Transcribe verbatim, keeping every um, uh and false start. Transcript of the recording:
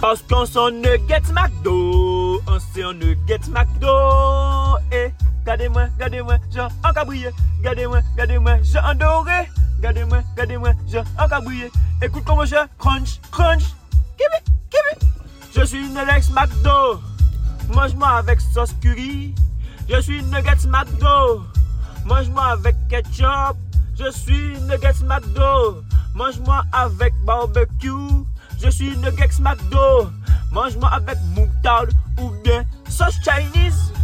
Parce qu'on s'en nuggets McDo, on s'en nuggets McDo. Eh, regardez-moi, regardez-moi, Jean en cabrier. Regardez-moi, regardez-moi, Jean en doré. Regardez-moi, regardez-moi, Jean en cabrier. Écoute comment je crunch, crunch. Kibi, kibi. Je suis Nuggets McDo. Mange-moi avec sauce curry. Je suis Nuggets McDo. Mange-moi avec ketchup. Je suis Nuggets McDo. Mange-moi avec barbecue. Je suis Nuggets McDo. Mange-moi avec moutarde ou bien sauce Chinese.